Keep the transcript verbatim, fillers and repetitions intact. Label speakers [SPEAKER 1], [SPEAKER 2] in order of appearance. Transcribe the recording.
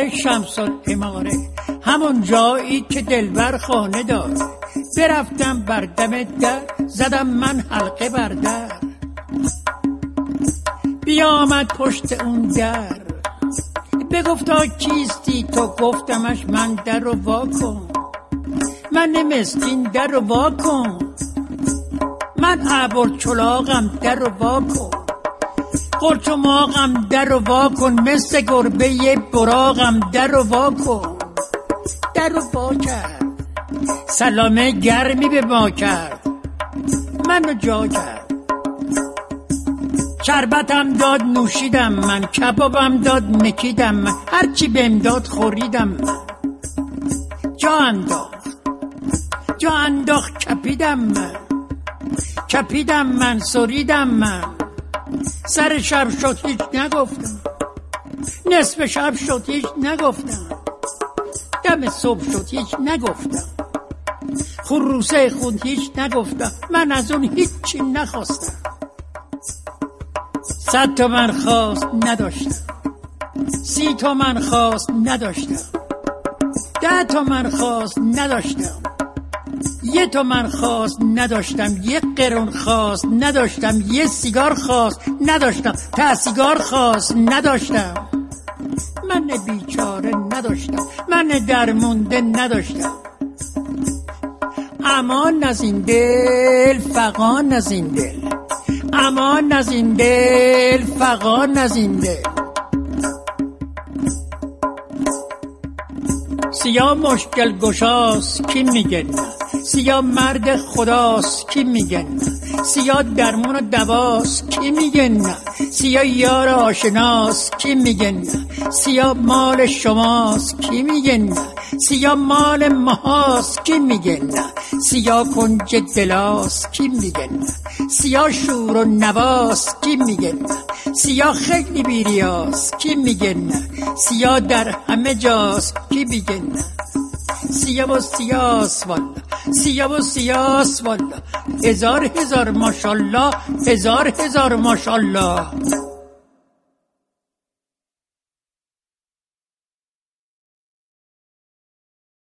[SPEAKER 1] شمس العماره، همون جایی که دلبر خانه داره. برفتم بر دم در، زدم من حلقه بر در. بیامد پشت اون در، بگفتا کیستی تو؟ گفتمش من در رو وا کن، من مسکین در رو وا کن، من عبر چلاغم در رو وا کن، قلچماغم در رو وا کن، مثل گربه براغم در رو وا کن. در رو وا کرد، سلامه گرمی به ما کرد، من رو جا کرد. شربتم داد نوشیدم من، کبابم داد مکیدم من، هرچی بهم داد خوریدم من. جا انداخت جا انداخت کپیدم من، کپیدم من، سریدم من. سر شب شد هیچ نگفتم، نصف شب شد هیچ نگفتم، دم صبح شد هیچ نگفتم، خروسه خود هیچ نگفتم. من از اون هیچی نخواستم. صد تومن خواست نداشتم، سی تومن خواست نداشتم، ده تومن خواست نداشتم، یه تومن خواست نداشتم، یه قرون خواست نداشتم، یه سیگار خواست نداشتم، تا سیگار خواست نداشتم. من بیچاره نداشتم، من درمونده نداشتم. امان از این دل، فغان از این دل، امان از این دل، فغان از این دل. سیاه مشکل گشاست کی میگه نه، سیاه مرد خداست کی میگه نه، سیاه درمون و دواست کی میگه نه، سیاه یار آشناست کی میگه نه، سیاه مال شماست کی میگه نه، سیاه مال ماهاست کی میگه نه، سیاه کنج دلاست کی میگه نه، سیاه شور و نواست کی میگه نه، سیاه خیلی بیریاست کی میگه نه، سیاه در همه جاست کی میگه نه. سیاه و سیاس والا، سیاه و سیاس والا، هزار هزار ماشالله، هزار هزار ماشالله.